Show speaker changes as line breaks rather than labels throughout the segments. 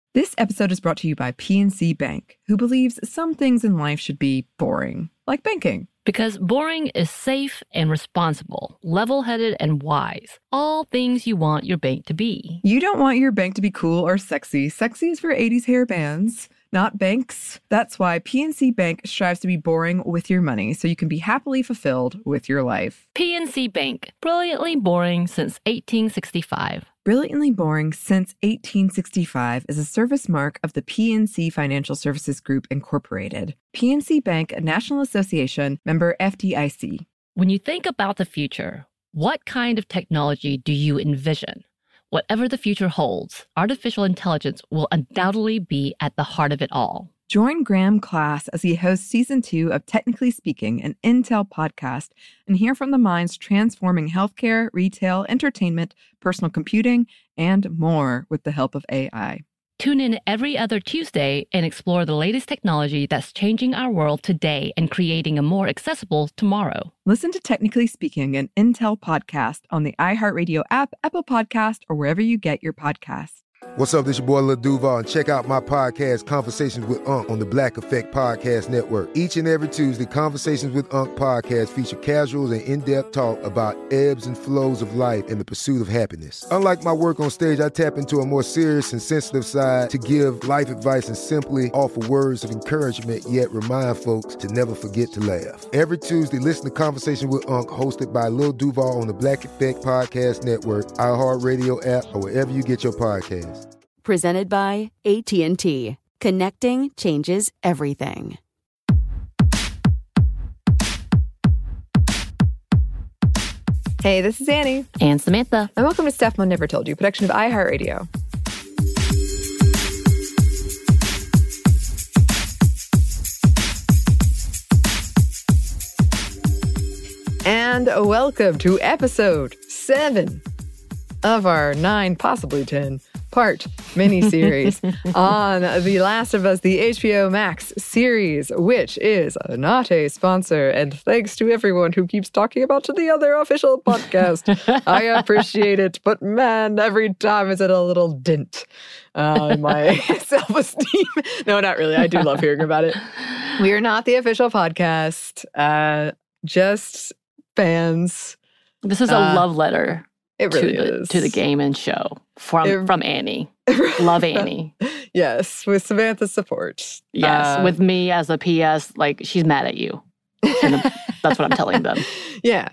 This episode is brought to you by PNC Bank, who believes some things in life should be boring, like banking.
Because boring is safe and responsible, level-headed and wise. All things you want your bank to be.
You don't want your bank to be cool or sexy. Sexy is for 80s hair bands, not banks. That's why PNC Bank strives to be boring with your money so you can be happily fulfilled with your life.
PNC Bank, brilliantly boring since 1865.
Brilliantly Boring Since 1865 is a service mark of the PNC Financial Services Group, Incorporated. PNC Bank, a National Association, member FDIC.
When you think about the future, what kind of technology do you envision? Whatever the future holds, artificial intelligence will undoubtedly be at the heart of it all.
Join Graham Class as he hosts Season 2 of Technically Speaking, an Intel podcast, and hear from the minds transforming healthcare, retail, entertainment, personal computing, and more with the help of AI.
Tune in every other Tuesday and explore the latest technology that's changing our world today and creating a more accessible tomorrow.
Listen to Technically Speaking, an Intel podcast on the iHeartRadio app, Apple Podcast, or wherever you get your podcasts.
What's up, this your boy Lil Duval, and check out my podcast, Conversations with Unc, on the Black Effect Podcast Network. Each and every Tuesday, Conversations with Unc podcast feature casual and in-depth talk about ebbs and flows of life and the pursuit of happiness. Unlike my work on stage, I tap into a more serious and sensitive side to give life advice and simply offer words of encouragement, yet remind folks to never forget to laugh. Every Tuesday, listen to Conversations with Unc, hosted by Lil Duval on the Black Effect Podcast Network, iHeartRadio app, or wherever you get your podcasts.
Presented by AT&T. Connecting changes everything.
Hey, this is Annie.
And Samantha.
And welcome to Stuff Mom Never Told You, production of iHeartRadio. And welcome to episode 7 of our 9, possibly 10-part miniseries on The Last of Us, the HBO Max series, which is not a sponsor. And thanks to everyone who keeps talking about the other official podcast. I appreciate it. But man, every time it's at a little dent in my self-esteem. No, not really. I do love hearing about it. We are not the official podcast. Just fans.
This is a love letter.
It really is.
To the game and show from Annie. Love Annie.
Yes, with Samantha's support.
Yes, with me as a PS, like, she's mad at you. That's what I'm telling them.
Yeah.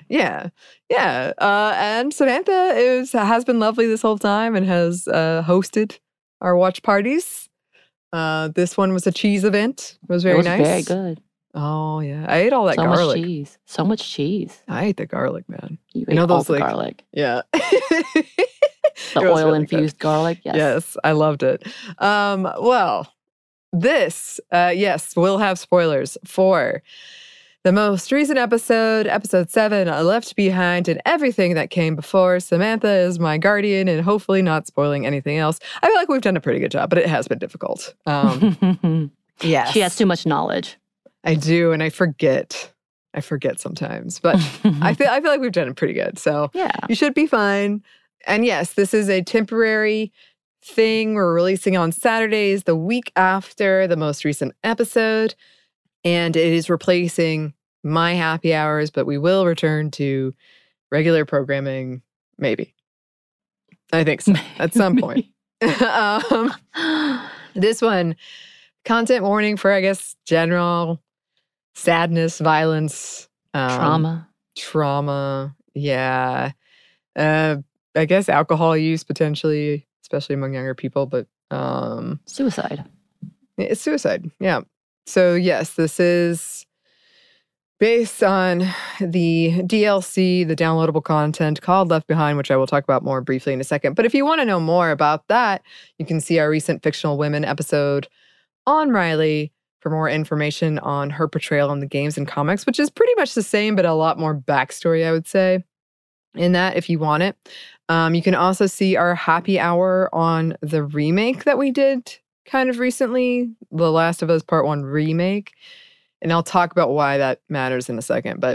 And Samantha has been lovely this whole time and has hosted our watch parties. This one was a cheese event. It was very nice.
Very good.
Oh, yeah. I ate all that garlic.
So much cheese.
I ate the garlic, man.
You ate all the garlic.
Yeah.
The oil-infused garlic, yes.
Yes, I loved it. Well, this, we'll have spoilers for the most recent episode 7, Left Behind, and everything that came before. Samantha is my guardian and hopefully not spoiling anything else. I feel like we've done a pretty good job, but it has been difficult. Yes.
She has too much knowledge.
I do, and I forget. I forget sometimes, but I feel like we've done it pretty good. So
yeah,
you should be fine. And yes, this is a temporary thing. We're releasing on Saturdays, the week after the most recent episode, and it is replacing my happy hours. But we will return to regular programming, maybe. I think so at some point. This one, content warning for, I guess, general sadness, violence, trauma. Yeah. I guess alcohol use potentially, especially among younger people, but
suicide.
It's suicide. Yeah. So yes, this is based on the DLC, the downloadable content called Left Behind, which I will talk about more briefly in a second. But if you want to know more about that, you can see our recent Fictional Women episode on Riley for more information on her portrayal in the games and comics, which is pretty much the same, but a lot more backstory, I would say, in that if you want it. You can also see our happy hour on the remake that we did kind of recently, The Last of Us Part 1 remake. And I'll talk about why that matters in a second. But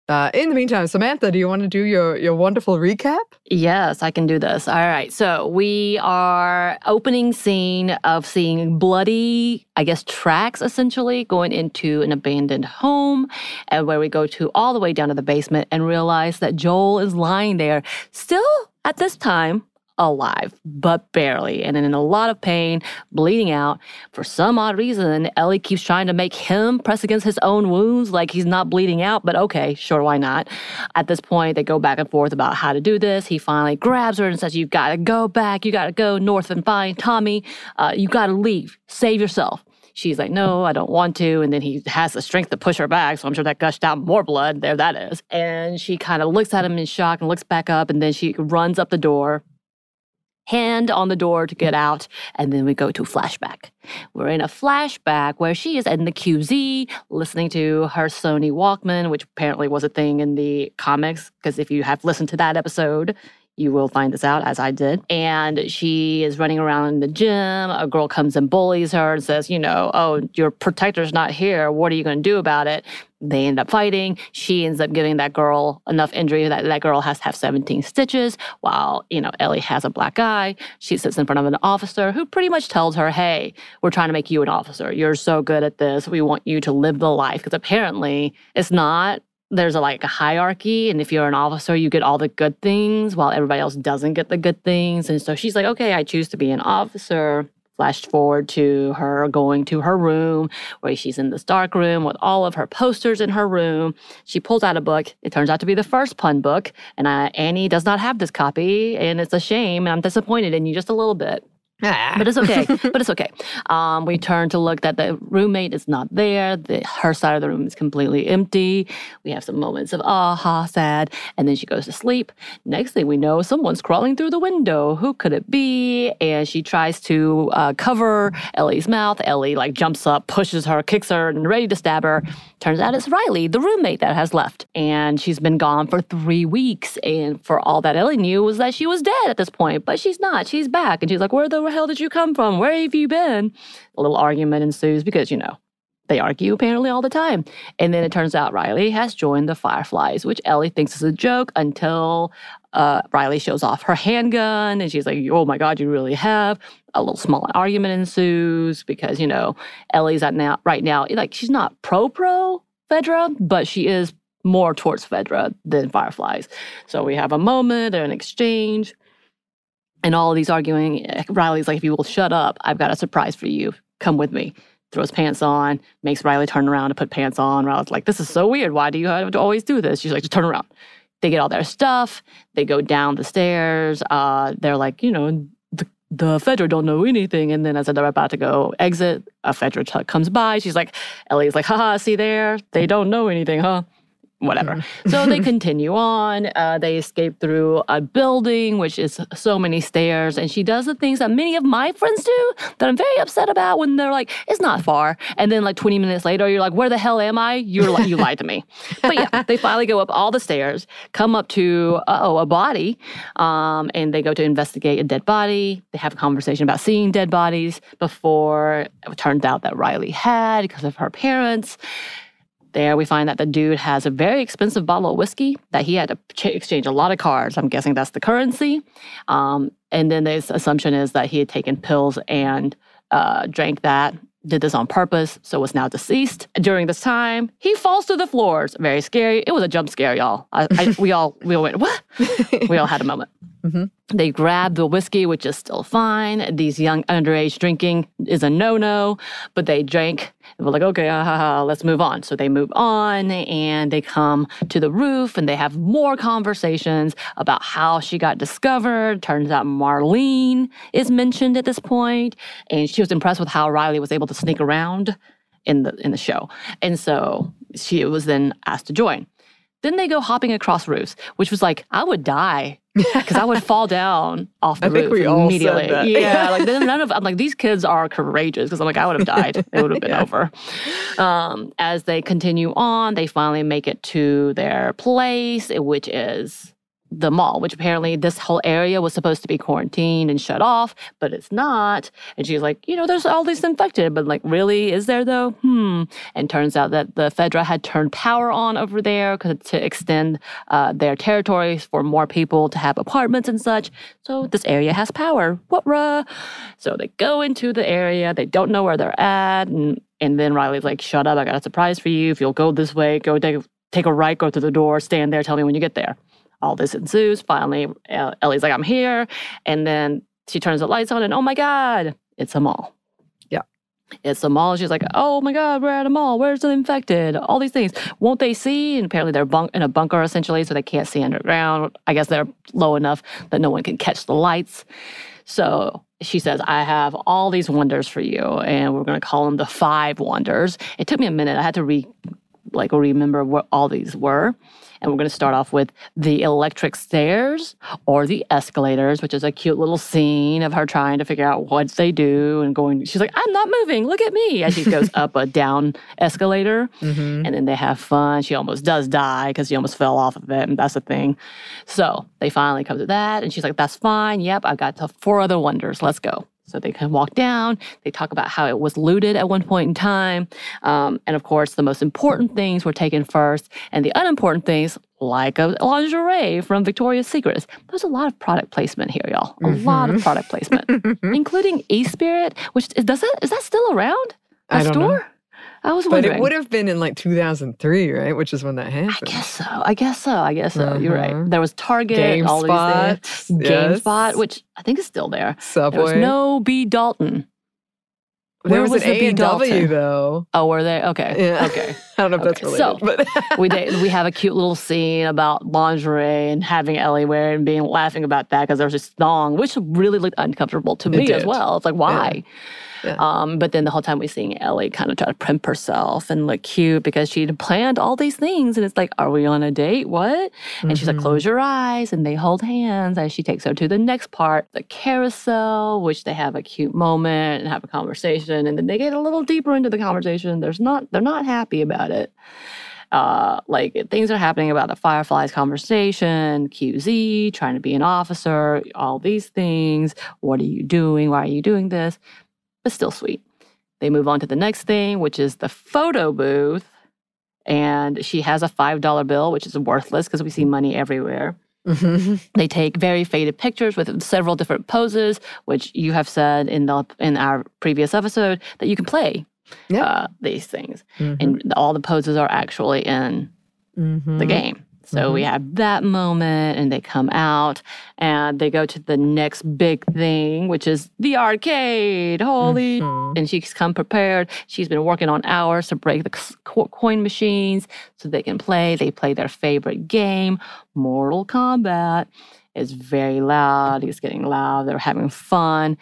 In the meantime, Samantha, do you want to do your wonderful recap?
Yes, I can do this. All right. So we are opening scene of seeing bloody, I guess, tracks essentially going into an abandoned home, and where we go to all the way down to the basement and realize that Joel is lying there still at this time alive, but barely, and in a lot of pain, bleeding out. For some odd reason, Ellie keeps trying to make him press against his own wounds like he's not bleeding out, but okay, sure, why not? At this point, they go back and forth about how to do this. He finally grabs her and says, "You've got to go back. You got to go north and find Tommy. You got to leave. Save yourself." She's like, "No, I don't want to." And then he has the strength to push her back. So I'm sure that gushed out more blood. There that is. And she kind of looks at him in shock and looks back up. And then she runs up the door, hand on the door to get out, and then we go to flashback. We're in a flashback where she is in the QZ listening to her Sony Walkman, which apparently was a thing in the comics, because if you have listened to that episode, you will find this out, as I did. And she is running around in the gym. A girl comes and bullies her and says, "Oh, your protector's not here. What are you going to do about it?" They end up fighting. She ends up giving that girl enough injury that that girl has to have 17 stitches, while, Ellie has a black eye. She sits in front of an officer who pretty much tells her, "Hey, we're trying to make you an officer. You're so good at this. We want you to live the life." Because apparently it's not. There's a hierarchy, and if you're an officer, you get all the good things while everybody else doesn't get the good things. And so she's like, "Okay, I choose to be an officer." Flash forward to her going to her room, where she's in this dark room with all of her posters in her room. She pulls out a book. It turns out to be the first pun book, and Annie does not have this copy, and it's a shame, and I'm disappointed in you just a little bit. But it's okay. We turn to look that the roommate is not there. Her side of the room is completely empty. We have some moments of aha, sad, and then she goes to sleep. Next thing we know, someone's crawling through the window. Who could it be? And she tries to cover Ellie's mouth. Ellie jumps up, pushes her, kicks her, and ready to stab her. Turns out it's Riley, the roommate that has left. And she's been gone for 3 weeks. And for all that Ellie knew was that she was dead at this point. But she's not. She's back. And she's like, "Where the hell did you come from? Where have you been?" A little argument ensues because, they argue apparently all the time. And then it turns out Riley has joined the Fireflies, which Ellie thinks is a joke until Riley shows off her handgun. And she's like, "Oh my God, you really have." A little small argument ensues because, Ellie's right now, she's not pro Fedra, but she is more towards Fedra than Fireflies. So we have a moment, an exchange. And all of these arguing, Riley's like, "If you will shut up, I've got a surprise for you. Come with me." Throws pants on, makes Riley turn around to put pants on. Riley's like, "This is so weird. Why do you have to always do this?" She's like, "Just turn around." They get all their stuff. They go down the stairs. They're like, the Fedra don't know anything. And then as they're about to go exit, a Fedra comes by. She's like, Ellie's like, "Haha, see there? They don't know anything, huh?" Whatever. So they continue on. They escape through a building, which is so many stairs. And she does the things that many of my friends do that I'm very upset about when they're like, "It's not far." And then 20 minutes later, you're like, "Where the hell am I?" You lied to me. But yeah, they finally go up all the stairs, come up to, a body. And they go to investigate a dead body. They have a conversation about seeing dead bodies before it turns out that Riley had because of her parents. There we find that the dude has a very expensive bottle of whiskey that he had to exchange a lot of cards. I'm guessing that's the currency. And then the assumption is that he had taken pills and drank that, did this on purpose, so was now deceased. During this time, he falls to the floors. Very scary. It was a jump scare, y'all. We all went, "What?" We all had a moment. Mm-hmm. They grab the whiskey, which is still fine. These young underage drinking is a no-no, but they drank. And we're like, "Okay, let's move on." So they move on, and they come to the roof, and they have more conversations about how she got discovered. Turns out Marlene is mentioned at this point, and she was impressed with how Riley was able to sneak around in the show. And so she was then asked to join. Then they go hopping across roofs, which was like, I would die because I would fall down off the roof immediately.
Said that.
Yeah, I'm like, these kids are courageous because I'm like, I would have died. It would have been over. As they continue on, they finally make it to their place, which is the mall, which apparently this whole area was supposed to be quarantined and shut off, but it's not. And she's like, there's all these infected, but like, really, is there though? And turns out that the Fedra had turned power on over there to extend their territories for more people to have apartments and such. So this area has power. What-rah? So they go into the area. They don't know where they're at. And then Riley's like, shut up. I got a surprise for you. If you'll go this way, go take a right, go through the door, stand there, tell me when you get there. All this ensues. Finally, Ellie's like, I'm here. And then she turns the lights on and, oh my God, it's a mall.
Yeah.
It's a mall. She's like, oh my God, we're at a mall. Where's the infected? All these things. Won't they see? And apparently they're in a bunker essentially, so they can't see underground. I guess they're low enough that no one can catch the lights. So she says, I have all these wonders for you, and we're going to call them the 5 wonders. It took me a minute. I had to remember what all these were. And we're going to start off with the electric stairs or the escalators, which is a cute little scene of her trying to figure out what they do and going, she's like, I'm not moving, look at me, as she goes up a down escalator. And then they have fun. She almost does die because she almost fell off of it, and that's the thing. So they finally come to that, and she's like, that's fine. Yep, I've got 4 other wonders. Let's go. So they can walk down. They talk about how it was looted at one point in time. And of course, the most important things were taken first. And the unimportant things, like a lingerie from Victoria's Secret. There's a lot of product placement here, y'all. A lot of product placement. Including eSpirit, which is that still around?
I don't
store?
know.
I was
But
wondering.
it would have been in like 2003, right? Which is when that happened.
I guess so. You're right. There was Target, all these things.
Yes.
GameSpot, which I think is still there.
Subway.
There was no B. Dalton.
There
Where
was an
the B.
A&W
Dalton?
though.
Oh, were they? Okay.
Yeah.
Okay.
I don't know if that's
Okay,
related.
so
but
we have a cute little scene about lingerie and having Ellie wear it and laughing about that because there's this thong, which really looked uncomfortable to me as
did.
well. It's like, why?
Yeah.
But then the whole time we're seeing Ellie kind of try to primp herself and look cute because she'd planned all these things. And it's like, are we on a date? What? And she's like, close your eyes. And they hold hands as she takes her to the next part, the carousel, which they have a cute moment and have a conversation. And then they get a little deeper into the conversation. They're not happy about it. Things are happening about the Fireflies conversation, QZ, trying to be an officer, all these things. What are you doing? Why are you doing this? But still sweet. They move on to the next thing, which is the photo booth. And she has a $5 bill, which is worthless because we see money everywhere. They take very faded pictures with several different poses, which you have said in our previous episode that you can play these things. And all the poses are actually in the game. So we have that moment, and they come out, and they go to the next big thing, which is the arcade. Holy! And she's come prepared. She's been working on hours to break the coin machines so they can play. They play their favorite game, Mortal Kombat. It's very loud. It's getting loud. They're having fun.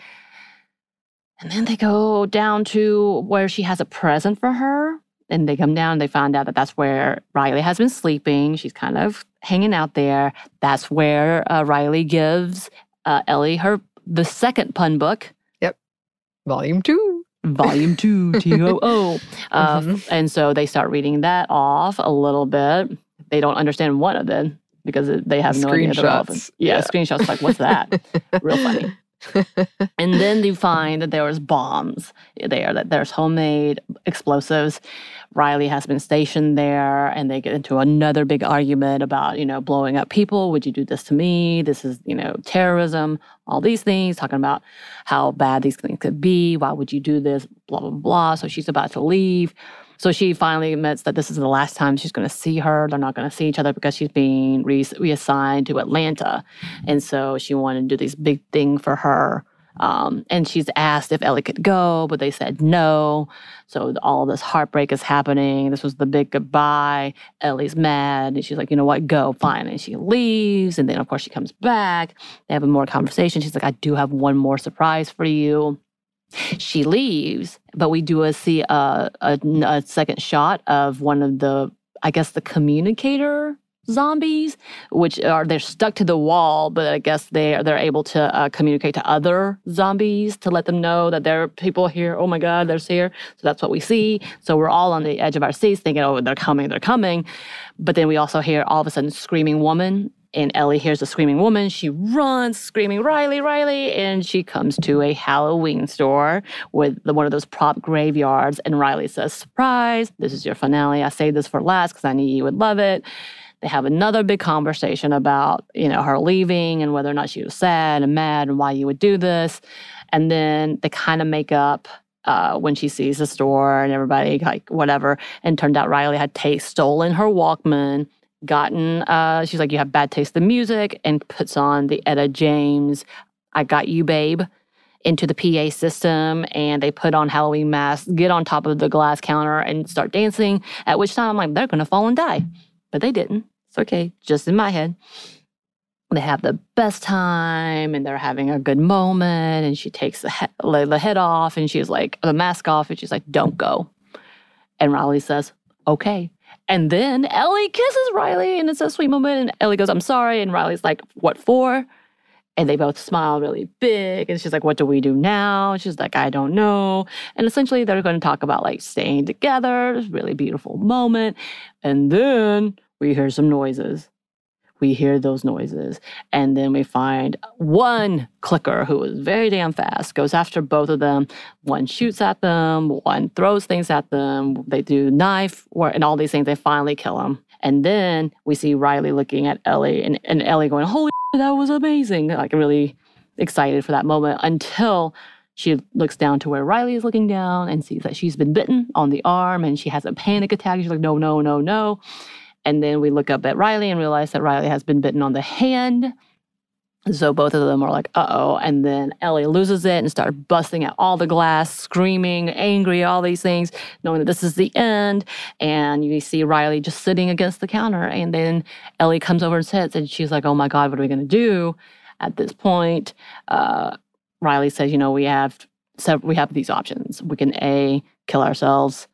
And then they go down to where she has a present for her. And they come down and they find out that that's where Riley has been sleeping. She's kind of hanging out there. That's where Riley gives Ellie the second pun book.
Yep. Volume 2.
Volume 2, TOO. And so they start reading that off a little bit. They don't understand one of them because they have no idea. Screenshots like, what's that? Real funny. And then you find that there was bombs there, that there's homemade explosives. Riley has been stationed there, and they get into another big argument about, blowing up people. Would you do this to me? This is, terrorism, all these things, talking about how bad these things could be. Why would you do this? Blah, blah, blah. So she's about to leave. So she finally admits that this is the last time she's going to see her. They're not going to see each other because she's being reassigned to Atlanta. And so she wanted to do this big thing for her. And she's asked if Ellie could go, but they said no. So all this heartbreak is happening. This was the big goodbye. Ellie's mad. And she's like, you know what, go, fine. And she leaves. And then, of course, she comes back. They have a more conversation. She's like, I do have one more surprise for you. She leaves, but we do see a second shot of one of the communicator zombies, which they're stuck to the wall, but I guess they're able to communicate to other zombies to let them know that there are people here. Oh my God, they're here. So that's what we see. So we're all on the edge of our seats thinking, oh, they're coming. But then we also hear all of a sudden screaming woman And Ellie hears a screaming woman. She runs screaming, Riley, Riley. And she comes to a Halloween store with one of those prop graveyards. And Riley says, surprise, this is your finale. I saved this for last because I knew you would love it. They have another big conversation about, her leaving and whether or not she was sad and mad and why you would do this. And then they kind of make up when she sees the store and everybody, like, whatever. And turned out Riley had stolen her Walkman, she's like, you have bad taste in music, and puts on the Etta James, I Got You, Babe, into the PA system, and they put on Halloween masks, get on top of the glass counter, and start dancing, at which time I'm like, they're going to fall and die. But they didn't. It's okay, just in my head. They have the best time, and they're having a good moment, and she takes the head off, and she's like, the mask off, and she's like, don't go. And Riley says, okay. And then Ellie kisses Riley, and it's a sweet moment. And Ellie goes, I'm sorry. And Riley's like, what for? And they both smile really big. And she's like, what do we do now? And she's like, I don't know. And essentially, they're going to talk about, like, staying together. It's a really beautiful moment. And then we hear some noises. We hear those noises. And then we find one clicker who is very damn fast, goes after both of them. One shoots at them. One throws things at them. They do knife and all these things. They finally kill him. And then we see Riley looking at Ellie and Ellie going, holy shit, that was amazing. Like, really excited for that moment, until she looks down to where Riley is looking down and sees that she's been bitten on the arm and she has a panic attack. She's like, no, no, no, no. And then we look up at Riley and realize that Riley has been bitten on the hand. So both of them are like, uh-oh. And then Ellie loses it and starts busting at all the glass, screaming, angry, all these things, knowing that this is the end. And you see Riley just sitting against the counter. And then Ellie comes over and sits, and she's like, oh my God, what are we going to do? At this point, Riley says, we have these options. We can A, kill ourselves.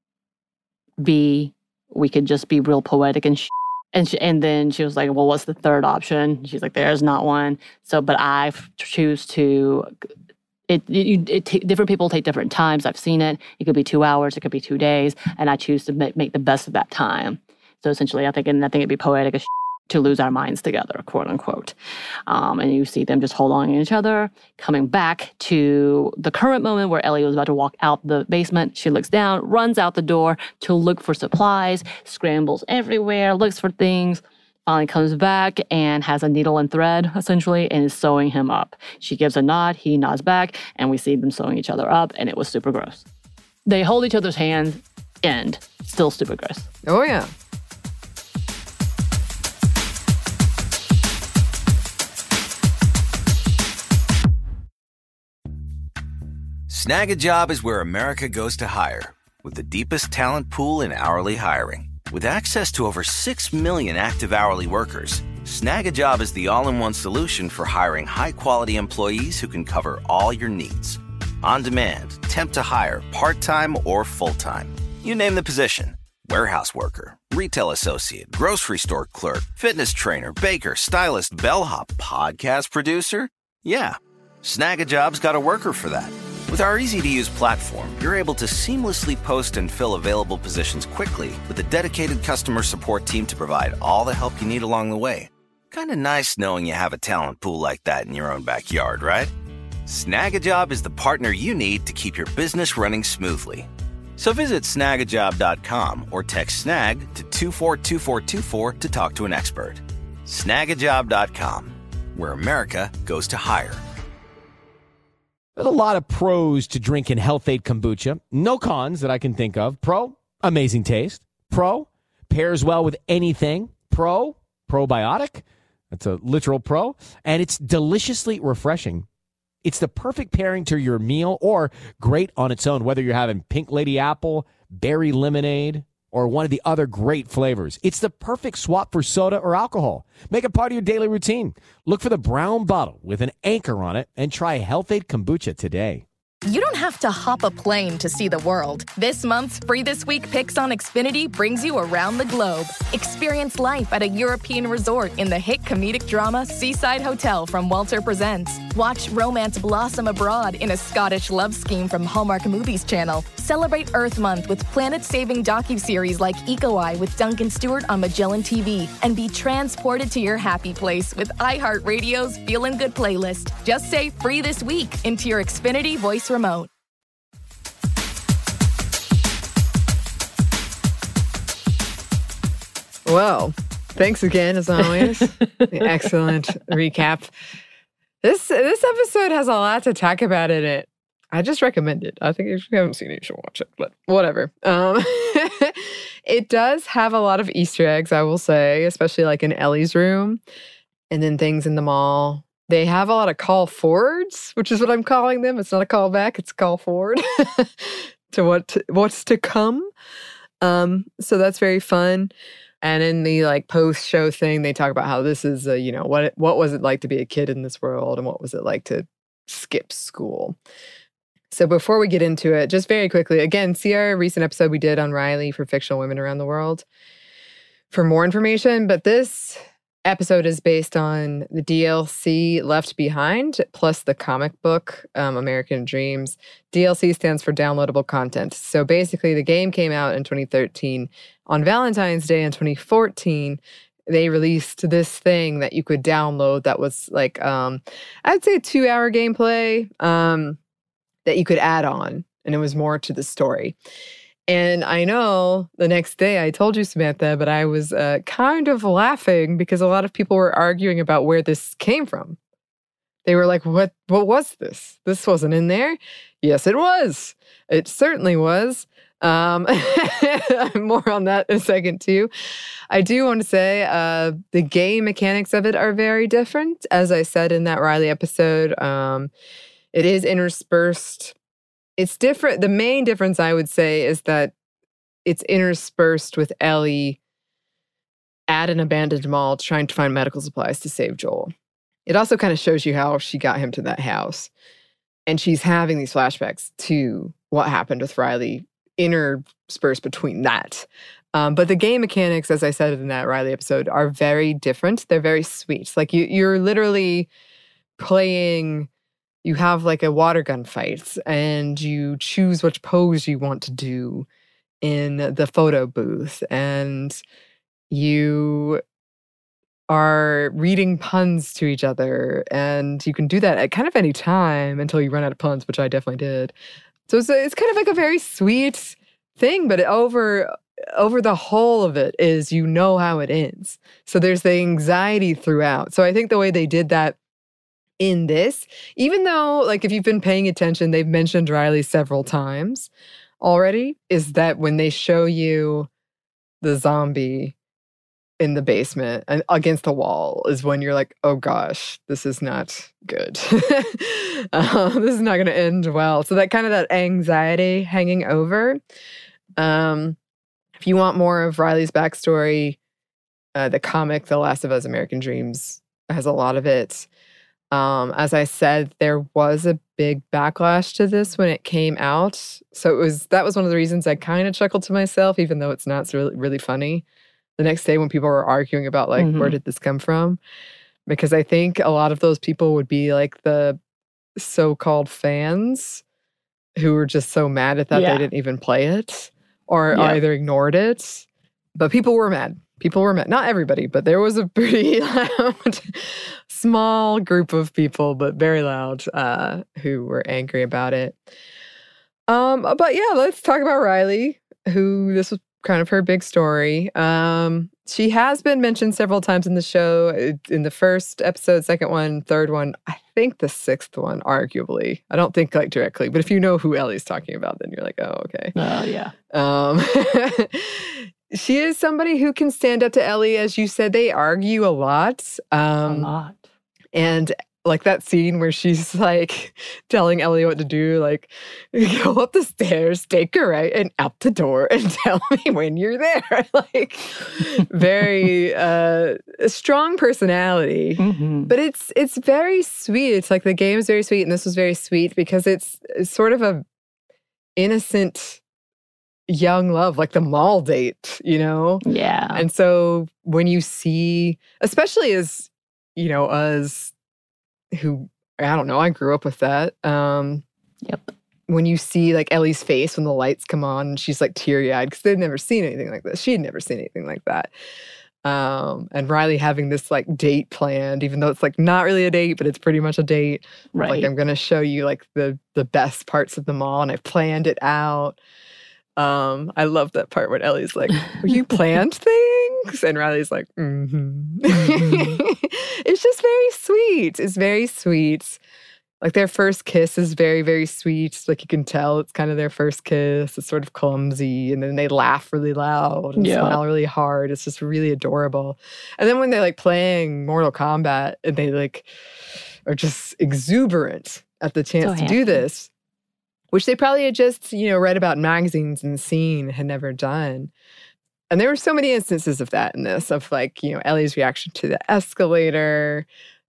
B, we could just be real poetic and and then she was like, well, what's the third option? She's like, there's not one. So, but I choose to, different people take different times. I've seen it. It could be 2 hours. It could be 2 days. And I choose to make the best of that time. So essentially, I think it'd be poetic as to lose our minds together, quote unquote. And you see them just hold on to each other, coming back to the current moment where Ellie was about to walk out the basement. She looks down, runs out the door to look for supplies, scrambles everywhere, looks for things, finally comes back and has a needle and thread, essentially, and is sewing him up. She gives a nod, he nods back, and we see them sewing each other up, and it was super gross. They hold each other's hands, end. Still super gross.
Oh, yeah.
Snag a Job is where America goes to hire, with the deepest talent pool in hourly hiring. With access to over 6 million active hourly workers, Snag a Job is the all-in-one solution for hiring high-quality employees who can cover all your needs. On demand, temp to hire, part-time or full-time. You name the position. Warehouse worker, retail associate, grocery store clerk, fitness trainer, baker, stylist, bellhop, podcast producer. Yeah, Snag a Job's got a worker for that. With our easy-to-use platform, you're able to seamlessly post and fill available positions quickly with a dedicated customer support team to provide all the help you need along the way. Kind of nice knowing you have a talent pool like that in your own backyard, right? Snag a Job is the partner you need to keep your business running smoothly. So visit snagajob.com or text SNAG to 242424 to talk to an expert. Snagajob.com, where America goes to hire.
There's a lot of pros to drinking Health-Ade kombucha. No cons that I can think of. Pro, amazing taste. Pro, pairs well with anything. Pro, probiotic. That's a literal pro. And it's deliciously refreshing. It's the perfect pairing to your meal or great on its own, whether you're having pink lady apple, berry lemonade, or one of the other great flavors. It's the perfect swap for soda or alcohol. Make it part of your daily routine. Look for the brown bottle with an anchor on it and try Health-Ade kombucha today.
You don't have to hop a plane to see the world. This month's Free This Week Picks on Xfinity brings you around the globe. Experience life at a European resort in the hit comedic drama Seaside Hotel from Walter Presents. Watch romance blossom abroad in a Scottish love scheme from Hallmark Movies Channel. Celebrate Earth Month with planet-saving docuseries like Eco Eye with Duncan Stewart on Magellan TV. And be transported to your happy place with iHeartRadio's Feelin' Good playlist. Just say "free this week" into your Xfinity voice remote.
Well, thanks again, as always. Excellent recap. This episode has a lot to talk about in it. I just recommend it. I think if you haven't seen it, you should watch it, but whatever. It does have a lot of Easter eggs, I will say, especially like in Ellie's room and then things in the mall. They have a lot of call forwards, which is what I'm calling them. It's not a call back, it's a call forward to what's to come. So that's very fun. And in the like post-show thing, they talk about how this is, what was it like to be a kid in this world and what was it like to skip school. So before we get into it, just very quickly, again, see our recent episode we did on Riley for fictional women around the world for more information. But this episode is based on the DLC Left Behind, plus the comic book, American Dreams. DLC stands for downloadable content. So basically, the game came out in 2013. On Valentine's Day in 2014, they released this thing that you could download that was like, I'd say 2-hour gameplay that you could add on. And it was more to the story. And I know the next day I told you, Samantha, but I was kind of laughing because a lot of people were arguing about where this came from. They were like, what was this? This wasn't in there. Yes, it was. It certainly was. More on that in a second, too. I do want to say the game mechanics of it are very different. As I said in that Riley episode, it is interspersed. It's different. The main difference, I would say, is that it's interspersed with Ellie at an abandoned mall trying to find medical supplies to save Joel. It also kind of shows you how she got him to that house. And she's having these flashbacks to what happened with Riley interspersed between that. But the game mechanics, as I said in that Riley episode, are very different. They're very sweet. Like you're literally playing... You have like a water gun fight and you choose which pose you want to do in the photo booth. And you are reading puns to each other. And you can do that at kind of any time until you run out of puns, which I definitely did. So it's kind of like a very sweet thing, but over the whole of it is how it ends. So there's the anxiety throughout. So I think the way they did that in this, even though, like, if you've been paying attention, they've mentioned Riley several times already, is that when they show you the zombie in the basement and against the wall is when you're like, oh gosh, this is not good. This is not going to end well. So that anxiety hanging over. If you want more of Riley's backstory, the comic, The Last of Us American Dreams, has a lot of it. As I said, there was a big backlash to this when it came out. So that was one of the reasons I kind of chuckled to myself, even though it's not really, really funny. The next day when people were arguing about where did this come from? Because I think a lot of those people would be like the so-called fans who were just so mad at that they didn't even play it or either ignored it. But people were mad. Not everybody, but there was a pretty loud, small group of people, but very loud, who were angry about it. But yeah, let's talk about Riley, who this was kind of her big story. She has been mentioned several times in the show, in the first episode, second one, third one, I think the sixth one, arguably. I don't think directly, but if you know who Ellie's talking about, then you're like, oh, okay.
Oh, yeah.
She is somebody who can stand up to Ellie. As you said, they argue a lot.
A lot.
And like that scene where she's like telling Ellie what to do, like, go up the stairs, take a right, and out the door, and tell me when you're there. Like, very strong personality. Mm-hmm. But it's very sweet. It's like the game is very sweet, and this was very sweet because it's sort of a innocent young love, like the mall date,
Yeah.
And so when you see, especially as, us who I don't know. I grew up with that.
Yep.
When you see like Ellie's face when the lights come on and she's like teary-eyed because they'd never seen anything like this. She had never seen anything like that. And Riley having this like date planned, even though it's like not really a date, but it's pretty much a date.
Right.
Like I'm gonna show you like the best parts of the mall, and I've planned it out. I love that part when Ellie's like, "Well, you planned things," and Riley's like, "Mm-hmm." It's just very sweet. It's very sweet. Like their first kiss is very, very sweet. Like you can tell it's kind of their first kiss. It's sort of clumsy. And then they laugh really loud and smile really hard. It's just really adorable. And then when they're like playing Mortal Kombat and they like are just exuberant at the chance to do this, which they probably had just, read about in magazines and seen, had never done. And there were so many instances of that in this, of like, Ellie's reaction to the escalator.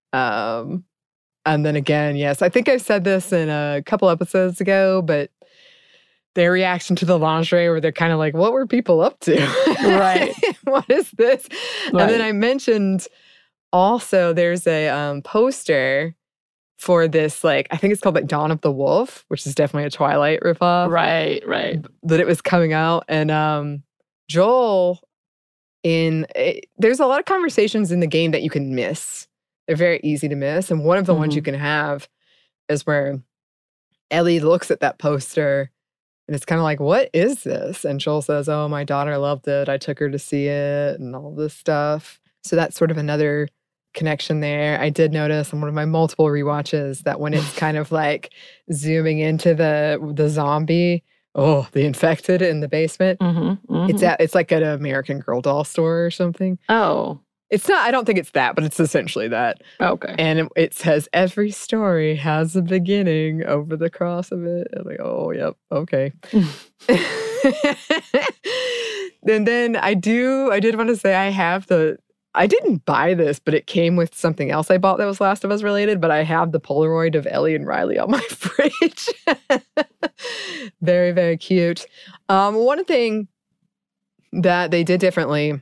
And then again, yes, I think I said this in a couple episodes ago, but their reaction to the lingerie where they're kind of like, what were people up to?
Right.
What is this?
Right.
And then I mentioned also there's a poster for this, like, I think it's called like Dawn of the Wolf, which is definitely a Twilight ripoff.
Right.
That it was coming out. And Joel, there's a lot of conversations in the game that you can miss. They're very easy to miss. And one of the ones you can have is where Ellie looks at that poster and it's kind of like, what is this? And Joel says, oh, my daughter loved it. I took her to see it and all this stuff. So that's sort of another connection there. I did notice on one of my multiple rewatches that when it's kind of like zooming into the zombie, the infected in the basement, it's like at an American Girl doll store or something.
Oh.
It's not, I don't think it's that, but it's essentially that.
Okay.
And it says, every story has a beginning over the cross of it. I'm like, oh, yep, okay. And then I did want to say I didn't buy this, but it came with something else I bought that was Last of Us related, but I have the Polaroid of Ellie and Riley on my fridge. Very, very cute. One thing that they did differently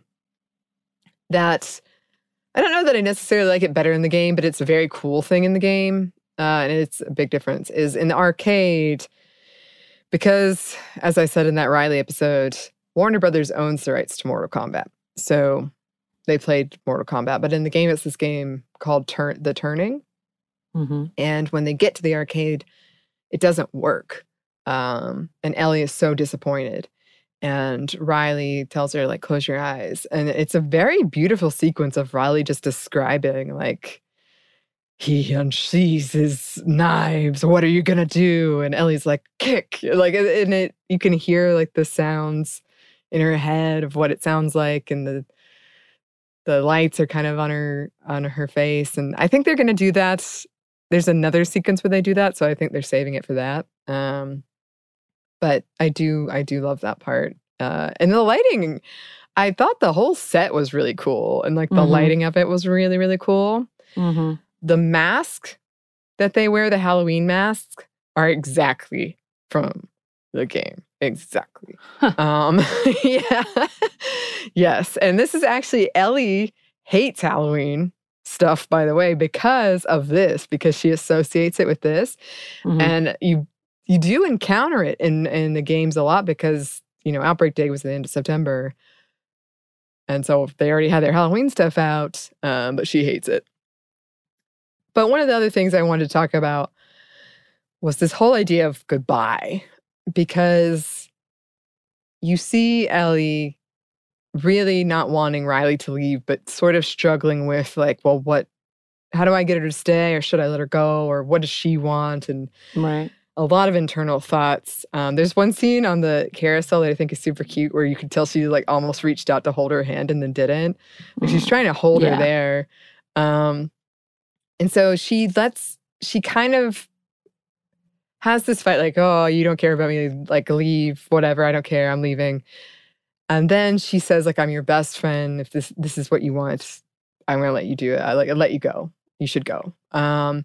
that I don't know that I necessarily like it better in the game, but it's a very cool thing in the game, and it's a big difference, is in the arcade, because, as I said in that Riley episode, Warner Brothers owns the rights to Mortal Kombat. So they played Mortal Kombat, but in the game, it's this game called The Turning. And when they get to the arcade, it doesn't work. And Ellie is so disappointed. And Riley tells her, like, close your eyes. And it's a very beautiful sequence of Riley just describing, like, he unsheathes his knives. What are you going to do? And Ellie's like, kick. Like, and you can hear, like, the sounds in her head of what it sounds like. And the lights are kind of on her face. And I think they're going to do that. There's another sequence where they do that. So I think they're saving it for that. But I do love that part. And the lighting, I thought the whole set was really cool. And like the lighting of it was really, really cool. The mask that they wear, the Halloween masks, are exactly from the game. Exactly. Yeah. Yes. And this is actually, Ellie hates Halloween stuff, by the way, because of this, because she associates it with this. And you do encounter it in the games a lot because, Outbreak Day was the end of September. And so they already had their Halloween stuff out, but she hates it. But one of the other things I wanted to talk about was this whole idea of goodbye, because you see Ellie really not wanting Riley to leave, but sort of struggling with like, well, how do I get her to stay, or should I let her go, or what does she want? And a lot of internal thoughts. There's one scene on the carousel that I think is super cute where you could tell she like almost reached out to hold her hand and then didn't. Like, she's trying to hold her there. And so she kind of has this fight like, oh, you don't care about me, like leave, whatever, I don't care, I'm leaving. And then she says like, I'm your best friend. If this is what you want, I'm going to let you do it. I let you go. You should go. And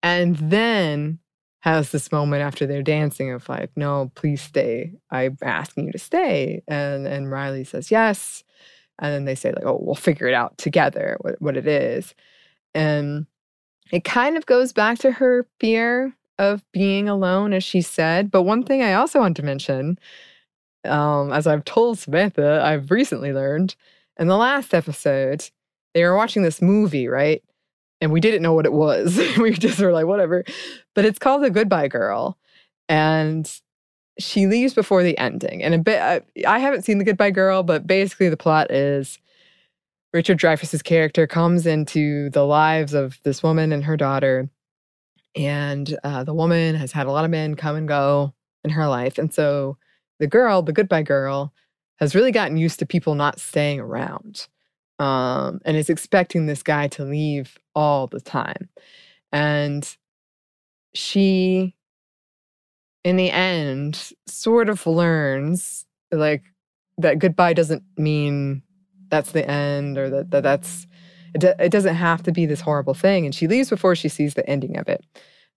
then has this moment after they're dancing of like, no, please stay. I'm asking you to stay. And Riley says yes. And then they say like, oh, we'll figure it out together, what it is. And it kind of goes back to her fear of being alone, as she said. But one thing I also want to mention, as I've told Samantha, I've recently learned in the last episode, they were watching this movie, right? And we didn't know what it was. We just were like, whatever. But it's called The Goodbye Girl. And she leaves before the ending. And a bit, I haven't seen The Goodbye Girl, but basically the plot is Richard Dreyfuss's character comes into the lives of this woman and her daughter. And the woman has had a lot of men come and go in her life. And so the girl, the Goodbye Girl, has really gotten used to people not staying around. And is expecting this guy to leave all the time. And she, in the end, sort of learns like that goodbye doesn't mean that's the end, or that's it doesn't have to be this horrible thing. And she leaves before she sees the ending of it.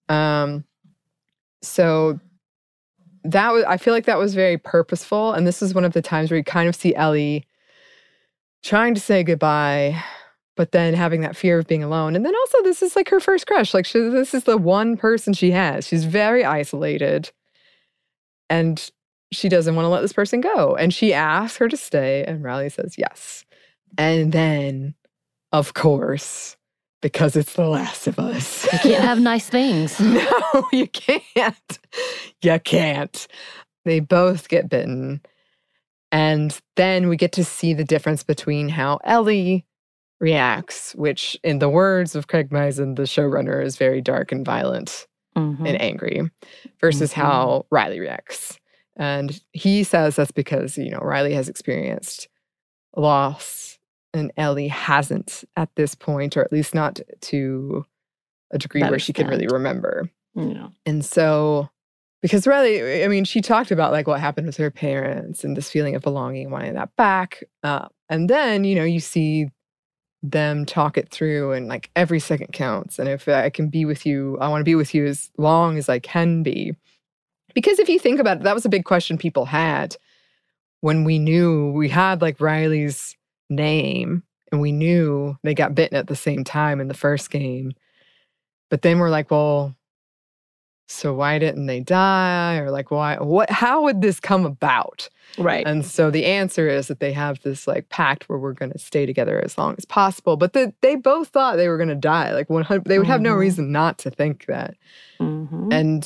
So that was, I feel like that was very purposeful. And this is one of the times where you kind of see Ellie trying to say goodbye, but then having that fear of being alone. And then also, this is like her first crush. Like, this is the one person she has. She's very isolated. And she doesn't want to let this person go. And she asks her to stay, and Riley says yes. And then, of course, because it's The Last of Us.
You can't have nice things.
No, you can't. You can't. They both get bitten. And then we get to see the difference between how Ellie reacts, which, in the words of Craig Mazin, the showrunner, is very dark and violent and angry, versus how Riley reacts. And he says that's because, Riley has experienced loss and Ellie hasn't at this point, or at least not to a degree where she can really remember.
Yeah.
And so, because Riley, I mean, she talked about like what happened with her parents and this feeling of belonging, wanting that back. And then, you see them talk it through, and like every second counts. And if I can be with you, I want to be with you as long as I can be. Because if you think about it, that was a big question people had when we knew we had like Riley's name and we knew they got bitten at the same time in the first game. But then we're like, well, so why didn't they die? Or like, how would this come about?
Right.
And so the answer is that they have this like pact where we're going to stay together as long as possible. But they both thought they were going to die. Like they would have no reason not to think that. And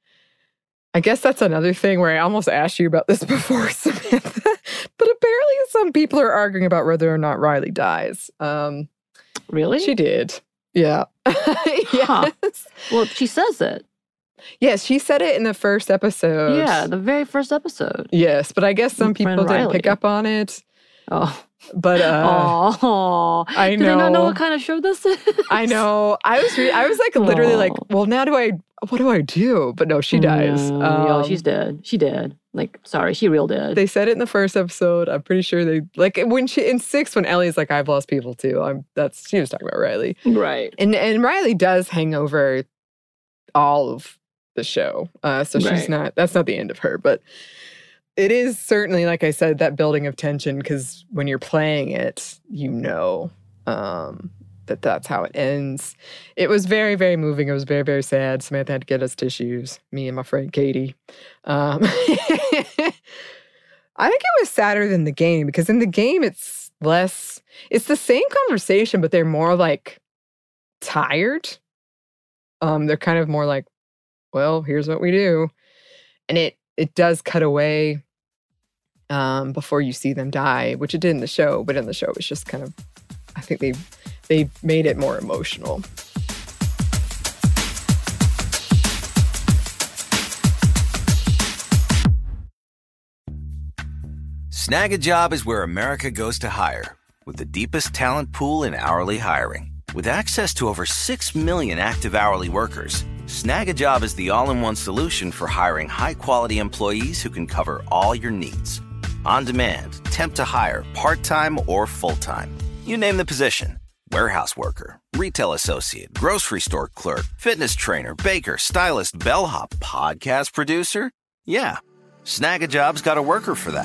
I guess that's another thing where I almost asked you about this before, Samantha. But apparently some people are arguing about whether or not Riley dies.
Really?
She did. Yeah. Yes.
Huh. Well, she says it.
Yes, she said it in the first episode.
Yeah, the very first episode.
Yes, but I guess some people didn't pick up on it.
Oh.
But I know.
Do they not know what kind of show this is?
I know. I was like literally like, well, now what do I do? But no, she dies.
No, she's dead. She did. Like, sorry, she real dead.
They said it in the first episode. I'm pretty sure they like when in 6 when Ellie's like, I've lost people too. She was talking about Riley.
Right.
And Riley does hang over all of the show. So she's not, that's not the end of her, but it is certainly, like I said, that building of tension, because when you're playing it, that's how it ends. It was very, very moving. It was very, very sad. Samantha had to get us tissues, me and my friend Katie. I think it was sadder than the game, because in the game it's the same conversation, but they're more like tired. They're kind of more like, well, here's what we do. And it does cut away before you see them die, which it did in the show, but in the show it's just kind of, I think they made it more emotional.
Snag a Job is where America goes to hire, with the deepest talent pool in hourly hiring. With access to over 6 million active hourly workers, Snag a Job is the all-in-one solution for hiring high-quality employees who can cover all your needs. On demand, temp to hire, part-time or full-time. You name the position. Warehouse worker, retail associate, grocery store clerk, fitness trainer, baker, stylist, bellhop, podcast producer. Yeah, Snag a Job's got a worker for that.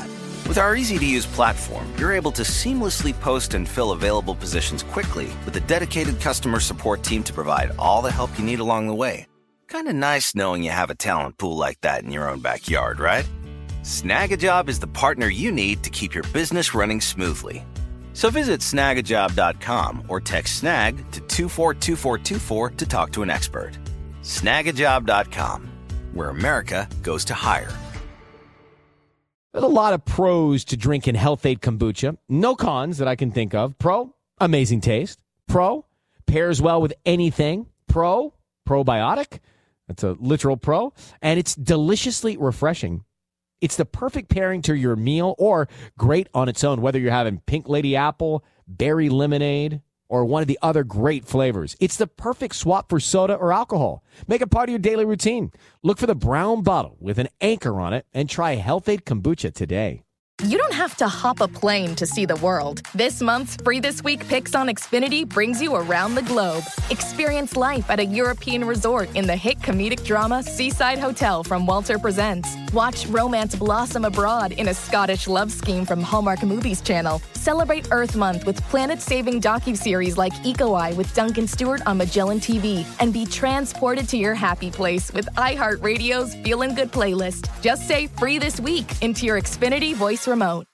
With our easy-to-use platform, you're able to seamlessly post and fill available positions quickly with a dedicated customer support team to provide all the help you need along the way. Kind of nice knowing you have a talent pool like that in your own backyard, right? Snagajob is the partner you need to keep your business running smoothly. So visit snagajob.com or text snag to 242424 to talk to an expert. Snagajob.com, where America goes to hire.
There's a lot of pros to drinking Health-Ade kombucha. No cons that I can think of. Pro, amazing taste. Pro, pairs well with anything. Pro, probiotic. That's a literal pro. And it's deliciously refreshing. It's the perfect pairing to your meal or great on its own, whether you're having Pink Lady Apple, berry lemonade, or one of the other great flavors. It's the perfect swap for soda or alcohol. Make it part of your daily routine. Look for the brown bottle with an anchor on it and try Health-Ade kombucha today.
You don't have to hop a plane to see the world. This month's Free This Week Picks on Xfinity brings you around the globe. Experience life at a European resort in the hit comedic drama Seaside Hotel from Walter Presents. Watch romance blossom abroad in a Scottish love scheme from Hallmark Movies Channel. Celebrate Earth Month with planet-saving docuseries like Eco Eye with Duncan Stewart on Magellan TV. And be transported to your happy place with iHeartRadio's Feelin' Good playlist. Just say Free This Week into your Xfinity voice remote.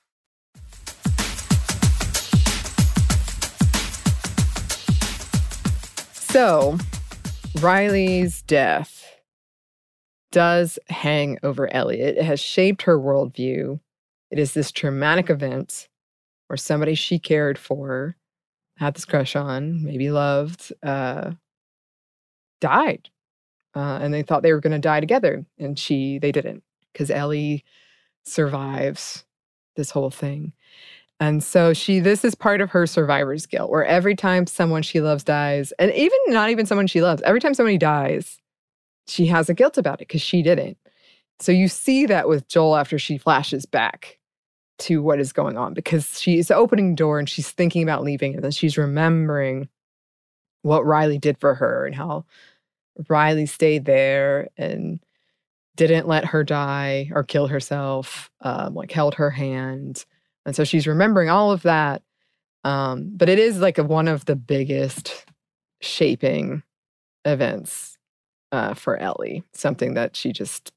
So, Riley's death does hang over Elliot. It has shaped her worldview. It is this traumatic event where somebody she cared for, had this crush on, maybe loved, died. And they thought they were going to die together. And they didn't, because Ellie survives this whole thing. And so this is part of her survivor's guilt, where every time someone she loves dies, and even not even someone she loves, every time somebody dies, she has a guilt about it because she didn't. So you see that with Joel after she flashes back to what is going on, because she's opening the door and she's thinking about leaving, and then she's remembering what Riley did for her and how Riley stayed there and didn't let her die or kill herself, held her hand. And so she's remembering all of that. But it is like one of the biggest shaping events for Ellie, something that she just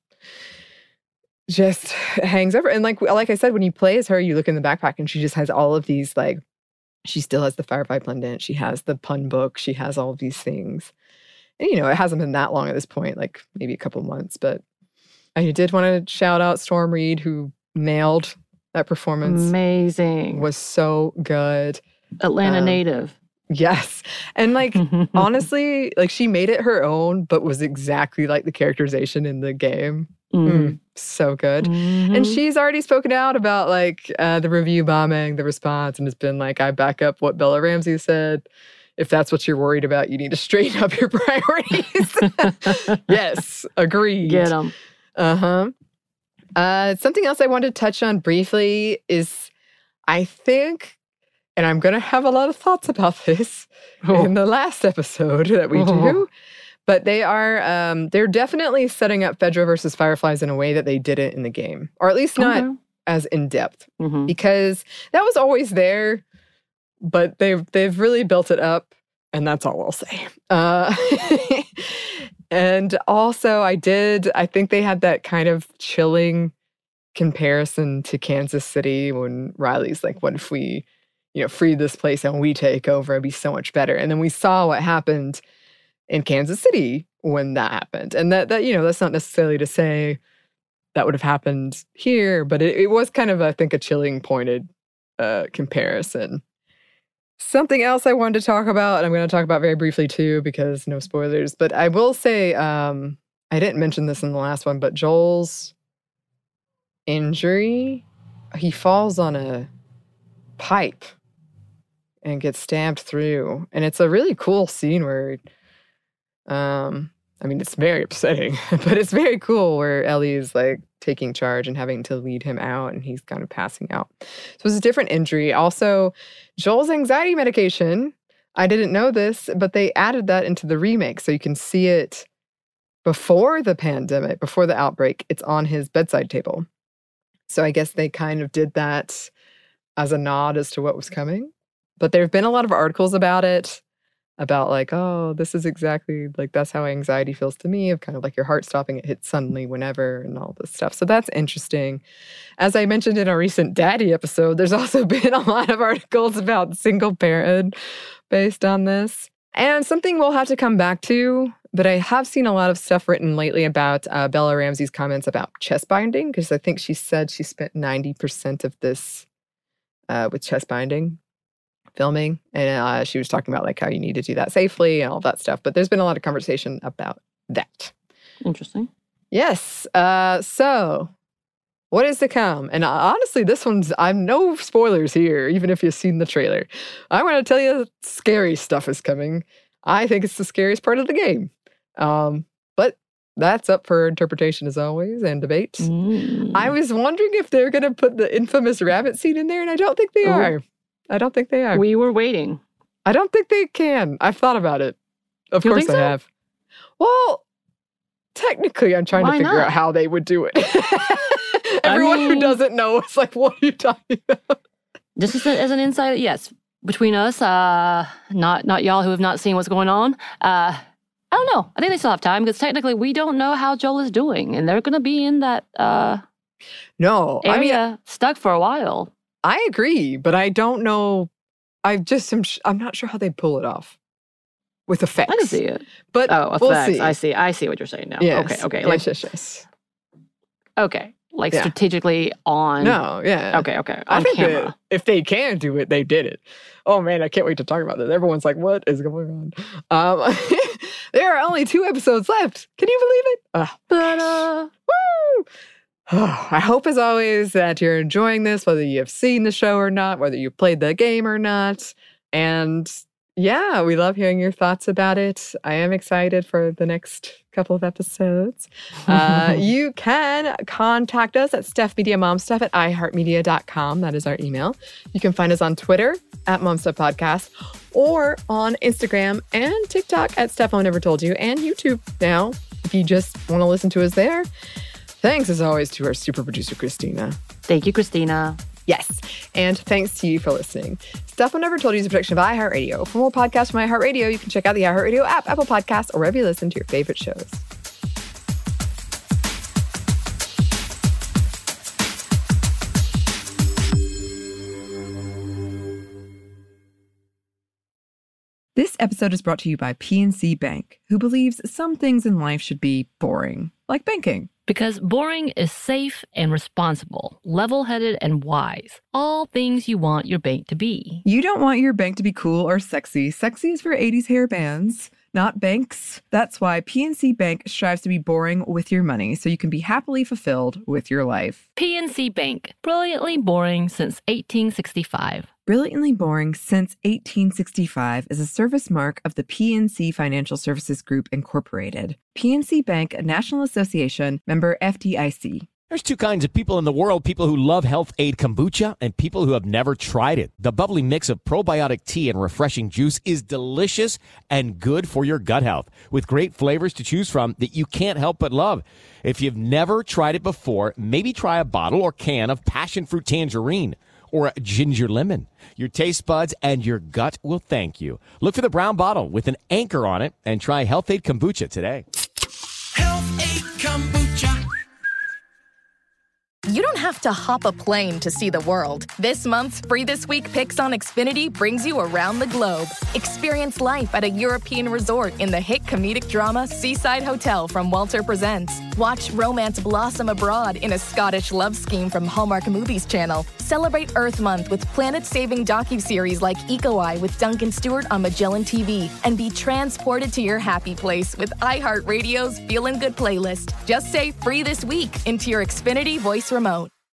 hangs over. And like I said, when you play as her, you look in the backpack and she just has all of these, she still has the Firefly pendant. She has the pun book. She has all of these things. And, it hasn't been that long at this point, like maybe a couple months. But I did want to shout out Storm Reed, who nailed that performance.
Amazing.
Was so good.
Atlanta native.
Yes. And honestly, she made it her own, but was exactly like the characterization in the game. So good.
Mm-hmm.
And she's already spoken out about the review bombing, the response, and it's been I back up what Bella Ramsey said. If that's what you're worried about, you need to straighten up your priorities. Yes, agreed.
Get them.
Uh-huh. Something else I wanted to touch on briefly is, I think, and I'm going to have a lot of thoughts about this in the last episode that we do, but they're definitely setting up Fedra versus Fireflies in a way that they didn't in the game, or at least not as in-depth, because that was always there, but they've really built it up, and that's all I'll say. And also, I think they had that kind of chilling comparison to Kansas City when Riley's like, what if we, free this place and we take over, it'd be so much better. And then we saw what happened in Kansas City when that happened. And that that's not necessarily to say that would have happened here, but it was kind of, I think, a chilling, pointed comparison. Something else I wanted to talk about, and I'm going to talk about very briefly too, because no spoilers, but I will say, I didn't mention this in the last one, but Joel's injury, he falls on a pipe and gets stabbed through. And it's a really cool scene where, it's very upsetting, but it's very cool where Ellie is taking charge and having to lead him out, and he's kind of passing out. So it's a different injury. Also, Joel's anxiety medication, I didn't know this, but they added that into the remake. So you can see it before the pandemic, before the outbreak. It's on his bedside table. So I guess they kind of did that as a nod as to what was coming. But there have been a lot of articles about it, about like, oh, this is exactly like, that's how anxiety feels to me, of kind of like your heart stopping, it hits suddenly whenever and all this stuff. So that's interesting. As I mentioned in a recent Daddy episode, there's also been a lot of articles about single parenthood based on this. And something we'll have to come back to, but I have seen a lot of stuff written lately about Bella Ramsey's comments about chest binding, because I think she said she spent 90% of this with chest binding filming. And she was talking about like how you need to do that safely and all that stuff. But there's been a lot of conversation about that.
Interesting.
Yes. So what is to come? And honestly, this one's, I'm no spoilers here, even if you've seen the trailer. I want to tell you scary stuff is coming. I think it's the scariest part of the game. But that's up for interpretation as always and debate. I was wondering if they're going to put the infamous rabbit scene in there, and I don't think they are. I don't think they are.
We were waiting.
I don't think they can. I've thought about it. Of course I have. Well, technically, I'm trying to figure out how they would do it. Everyone who doesn't know is like, what are you talking about?
Just as an insight, yes. Between us, not y'all who have not seen what's going on, I don't know. I think they still have time because technically we don't know how Joel is doing. And they're going to be in that area stuck for a while.
I agree, but I don't know. I'm not sure how they pull it off with effects.
I can see it.
But
effects.
We'll see.
I see what you're saying now.
Yes.
Okay.
Yes.
Okay. Like strategically on.
No, yeah.
Okay.
I think
camera.
that if they can do it, they did it. Oh man, I can't wait to talk about this. Everyone's like, what is going on? There are only 2 episodes left. Can you believe it? Woo! I hope, as always, that you're enjoying this, whether you have seen the show or not, whether you've played the game or not. And yeah, we love hearing your thoughts about it. I am excited for the next couple of episodes. You can contact us at StephMediaMomStuff@iHeartMedia.com. That is our email. You can find us on Twitter @MomStuffPodcast or on Instagram and TikTok at Steph Never Told You, and YouTube now, if you just want to listen to us there. Thanks, as always, to our super producer, Christina.
Thank you, Christina.
Yes, and thanks to you for listening. Stuff I Never Told You is a production of iHeartRadio. For more podcasts from iHeartRadio, you can check out the iHeartRadio app, Apple Podcasts, or wherever you listen to your favorite shows. This episode is brought to you by PNC Bank, who believes some things in life should be boring, like banking.
Because boring is safe and responsible, level-headed and wise. All things you want your bank to be.
You don't want your bank to be cool or sexy. Sexy is for 80s hair bands, not banks. That's why PNC Bank strives to be boring with your money so you can be happily fulfilled with your life.
PNC Bank, brilliantly boring since 1865.
Brilliantly Boring Since 1865 is a service mark of the PNC Financial Services Group, Incorporated. PNC Bank, a National Association, member FDIC.
There's 2 kinds of people in the world, people who love Health Aid Kombucha and people who have never tried it. The bubbly mix of probiotic tea and refreshing juice is delicious and good for your gut health, with great flavors to choose from that you can't help but love. If you've never tried it before, maybe try a bottle or can of passion fruit tangerine or a ginger lemon. Your taste buds and your gut will thank you. Look for the brown bottle with an anchor on it and try Health Aid Kombucha today.
Health Aid Kombucha.
You don't have to hop a plane to see the world. This month's Free This Week Picks on Xfinity brings you around the globe. Experience life at a European resort in the hit comedic drama Seaside Hotel from Walter Presents. Watch romance blossom abroad in a Scottish love scheme from Hallmark Movies Channel. Celebrate Earth Month with planet-saving docuseries like Eco Eye with Duncan Stewart on Magellan TV. And be transported to your happy place with iHeartRadio's Feelin' Good playlist. Just say Free This Week into your Xfinity voice remote.